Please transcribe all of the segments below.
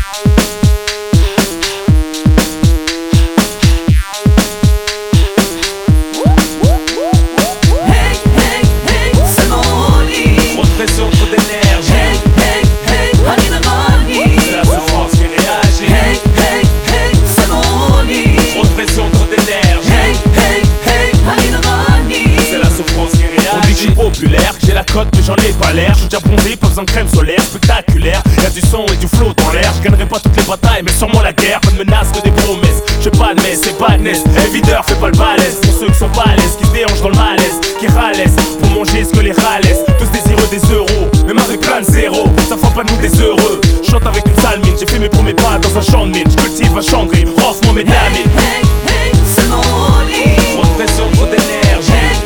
J'ai la cote mais j'en ai pas l'air. Je suis déjà bronzé, pas besoin de crème solaire. Spectaculaire, y'a du son et du flow dans l'air. Je gagnerai pas toutes les batailles mais sûrement la guerre. Pas de menaces que des promesses. Je fais pas de messe, c'est pas de nest. Hey videur, fais pas le balèze. Pour ceux qui sont pas à l'aise, qui se déhanchent dans le malaise, qui ralaissent pour manger ce que les ralaissent. Tous désireux des euros, même avec plein de zéros. Ça fera pas de nous des heureux. Je chante avec une sale mine, j'ai fait mes premiers pas dans un champ de mine. Je cultive un champ gris, offre-moi mes damines. C'est mon lit. Trop de pression, trop d'énergie.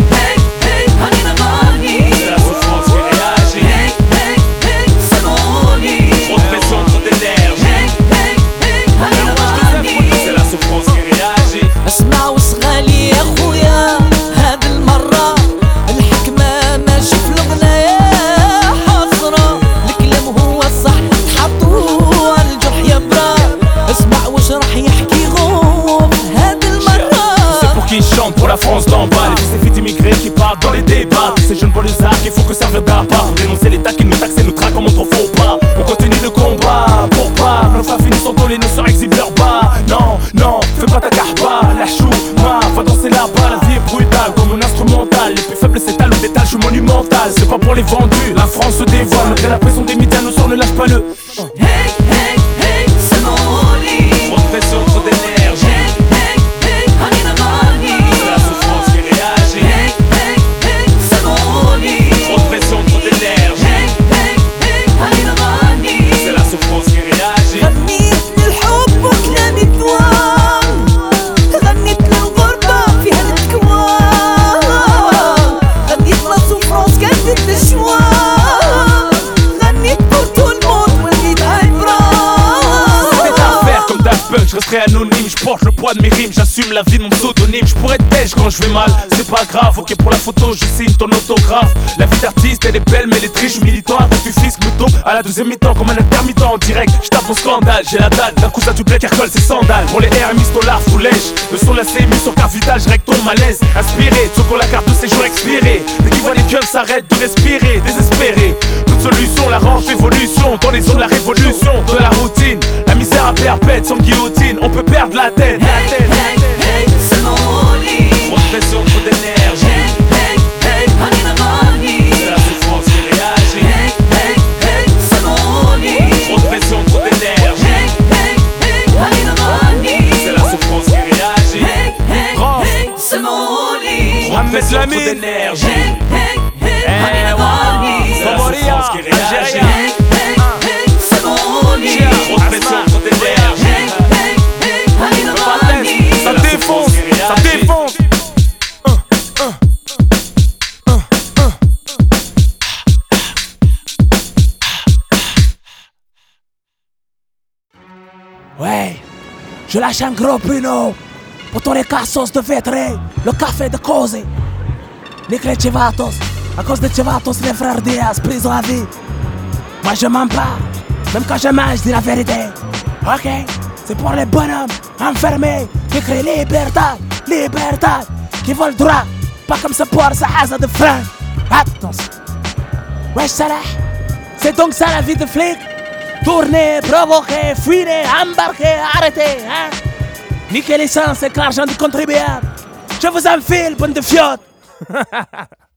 اسمع وصغالي يا خويا هاد المرة الحكمة ماشي في الغناية حسرة. الكلام هو الصح تحطوه على الجرح يا برا. اسمع واش راح يحكي غوف هاد المرة. C'est pour qui chante pour la France d'en bas. Les fils et filles d'immigrés qui partent dans les débats. Tous ces jeunes banlieusards qu'il faut que servir d'appât. Dénoncer l'État qui nous taxe et nous traque comme on trop faux pas. On continue le combat pour pas que nos femmes finissent en tôle et nos sœurs exhibent leur bas. Non, non, fais pas ta carpa, la chou, va danser là-bas, la vie est brutale comme mon instrumental. Les plus faibles s'étalent au détail, je suis monumental. C'est pas pour les vendus, la France se dévoile. Malgré la pression des médias, nos soeurs ne lâchent pas le. Hey, hey, hey, c'est mon lit. Trop de pression, trop d'énergie. Hey, hey, hey, Hanina Mani. C'est la souffrance qui réagit. Hey, hey, hey, c'est mon lit. Trop de pression, trop d'énergie. Hey, hey, hey, Hanina Mani. C'est la souffrance qui réagit. غنيت للحب وكلامي الدوام. غنيت للغربة فيها الكوام. غنيت لا سوفرونس كانت الشوا. غنيت pour tout le monde وليت عبرة. C'est à faire comme Daft Punk, je resterai anonyme. Je porte le poids de mes rimes, j'assume la vie de mon pseudonyme. Je pourrais être têche quand je vais mal, c'est pas grave. Ok pour la photo, je signe ton autographe. La vie d'artiste elle est belle mais les triches militant. Un peu fisc me tombe à la deuxième mi-temps comme un intermittent en direct. Je tape mon scandale, j'ai la dalle d'un coup ça du blé qui recolle ses sandales. Pour les RMI Stolar sous lèche, le son la CMU sur carte vitale, je règle ton malaise. Inspiré, ceux qu'on la carte de séjour expirée. Dès qu'ils voient les gueules s'arrêtent de respirer, désespéré. Toute solution la range évolution. Dans les zones la révolution, de la routine. La misère à perpète sans guillotine, on peut perdre la tête. Hey, hey, hey, c'est mon lit. Trop de pression, trop d'énergie. Hey, hey, Hanina Mani. C'est la souffrance qui réagit. Hey, hey, hey, c'est mon lit. Trop de pression, trop d'énergie. Hey, hey, hey, Hanina Mani. C'est la souffrance qui réagit. Hey, hey, hey, c'est mon lit. Trop de pression, trop d'énergie. Hey, hey, hey, Hanina Mani. C'est la souffrance qui réagit. Hey, hey, hey, c'est mon lit. Trop de pression, trop d'énergie. Hey, hey, hey, Hanina Mani. Ça défonce, ça défonce. Ouais, je lâche un gros puno pour tous les cassos de Vétré, le café de Cose, les clés Chivatos, à cause de Chivatos, les frères Diaz, prison à vie. Moi je mens pas, même quand je mange, je dis la vérité. Ok, c'est pour les bonhommes enfermés qui crient libertad, libertad, qui veulent le droit, pas comme ça pour sa hasa de frein. Attention. Wesh Salah, c'est donc ça la vie de flic. Tourner, provoquer, fuir, embarquer, arrêter, hein. Niquer l'essence et l'argent du contribuable. Je vous enfile, bande de fiottes.